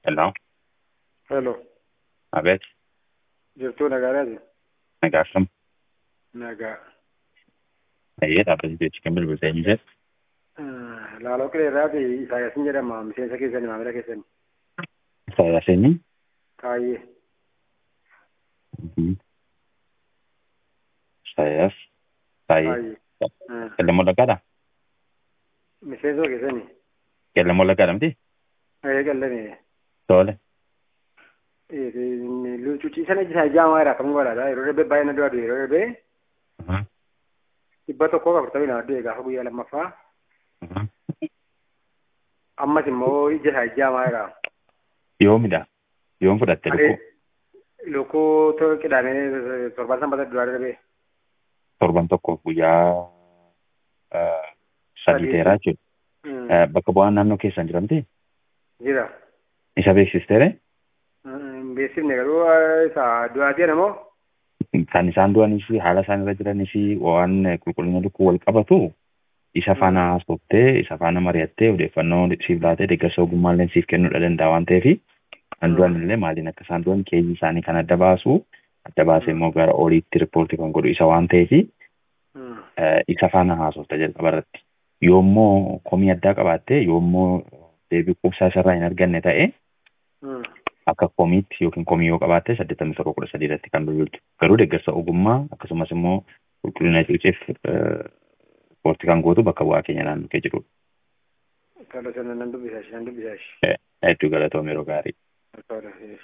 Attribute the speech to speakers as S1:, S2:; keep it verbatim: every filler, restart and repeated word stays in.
S1: Hello,
S2: Hello,
S1: Abet,
S2: jirtuu nagaadhaati?
S1: nagaafam,
S2: Nagaa.
S1: ayyee dhaabbatni jechi kan bilbiltee ni jedhu.
S2: Laaloo Qileerraati Isaayyaasiin jedhama. Miseensa keessanii maamila keessanii.
S1: Saayyaaseenii.
S2: Kaayyee.
S1: Saayyaas. Baay'ee.
S2: Kaayyee.
S1: Qillemoo laggaadha?
S2: Miseensa keessanii.
S1: Qillemoo laggaadha miti?
S2: Ee qallanii.
S1: Tole.
S2: Cuuciisan ijji isaa ijaamaa irraa kan godhaadha. Yeroo darbee baay'ee na du'aa yeroo darbee dhibba tokkoo afurtamii lama du'e gaafa guyyaa lammaffaa. Ammas immoo ija isaa ijaamaa irraa.
S1: Yoomidha? Yoom fudhatte lukkuu?
S2: Lukkuu qidaamee torban sanbata duraa darbee.
S1: Torban tokkoof guyyaa sadii teeraa jechuudha. Bakka bu'aan naannoo keessan jiramti?
S2: Jira.
S1: Isa beeksisteere?
S2: Beeksifne garuu isa du'aatii namoo.
S1: Kan isaan du'anis haala isaan irra jiranis waan qulqullina lukkuu wal qabatu isa faana haasoftee isa faana mari'attee odeeffannoo siif laatee deeggarsa ogummaallee siif kennuudha danda'a waan ta'eef kan du'an illee maaliin akka isaan du'an keeyyi isaanii kan adda baasu adda baasee immoo gara oliitti riippoortii kan godhu isa waan ta'eef isa faana haasofta jalqaba irratti. Yoommoo komii addaa qabaattee yoommoo deebii quubsaa isarraa hin arganne ta'e akka komiitti yookiin komii yoo qabaatte saddeettamii torba kudha sadii irratti kan bilbiltu. Garuu deeggarsa ogummaa akkasumas immoo qulqullina cuuciif riippoortii kan gootu bakka bu'aa keenya naannoo kee jirudha.
S2: Tola sana nan dubbisaashi nan dubbisaashi.
S1: Hedduu galatoom yeroo gaarii.